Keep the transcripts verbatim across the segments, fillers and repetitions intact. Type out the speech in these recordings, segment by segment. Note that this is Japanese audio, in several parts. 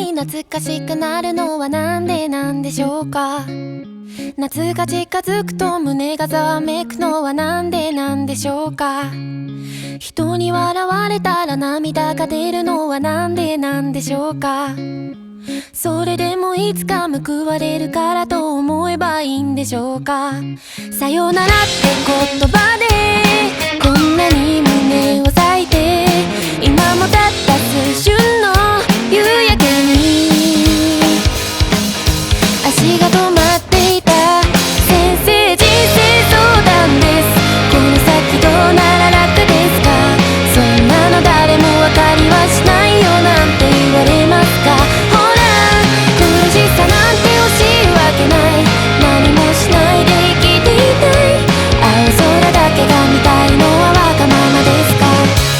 に懐かしくなるのはなんでなんでしょうか。夏が近づくと胸がざわめくのはなんでなんでしょうか。人に笑われたら涙が出るのはなんでなんでしょうか。それでもいつか報われるからと思えばいいんでしょうか。さよならって言葉でこんなに胸を裂いて、今もたった数瞬の夕焼けに足が止まっていた。先生人生相談です。この先どうなら楽ですか。そんなの誰も分かりはしないよなんて言われますか。ほら苦しさなんて惜しいわけない。何もしないで生きていたい。青空だけが見たいのはわがままですか。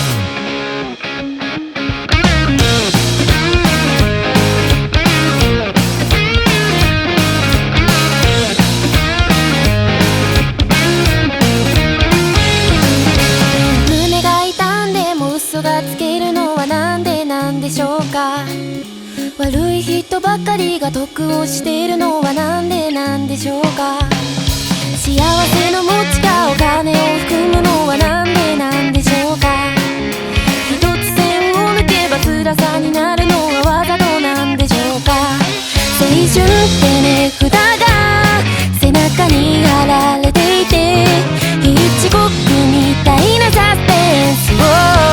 胸が痛んでも嘘がつけるのはなんでなんでしょうか。悪い人ばかりが得をしているのはなんでなんでしょうか。幸せの持ちがお金を含むのはなんでなんでしょうか。一つ線を抜けば辛さになるのはわざとなんでしょうか。青春って値札が背中に貼られていて、ヒッチコックみたいなサスペンスを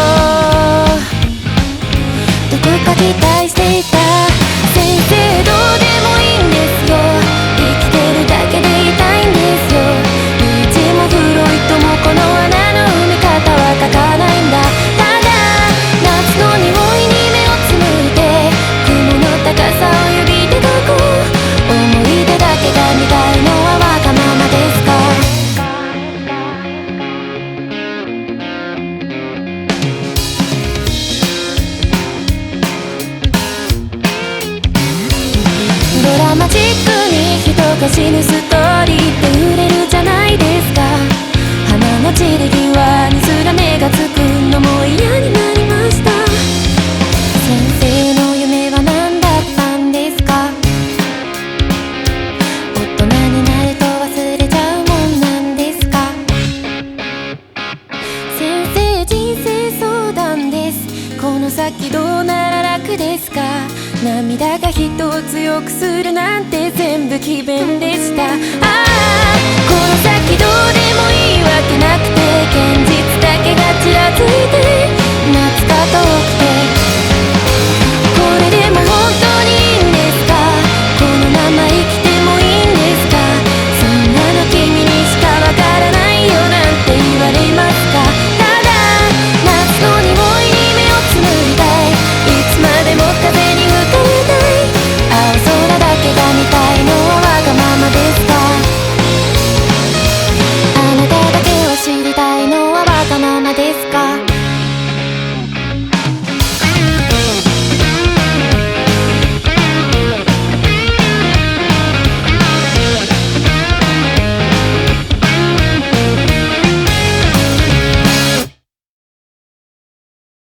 どこか期待していた。先生どうでもいいんですよ。生きてるだけでいたいんですよ。リーチもフロイトもこの穴の埋め方は書かないんだ。ただ夏の匂いに目をつむいて雲の高さを指で描こう。思い出だけが見たいのはわがままですか。ドラマチックに人が死ぬストーリーって売れるじゃないですか。花の散り際にすら目がつくのも嫌になりました。先生の夢は何だったんですか。大人になると忘れちゃうもんなんですか。先生人生相談です。この先どうなら楽ですか。涙が人を強くするなんて全部詭弁でした。ああこの先どうでもいいわけなくて、現実だけがちらついて夏が遠くて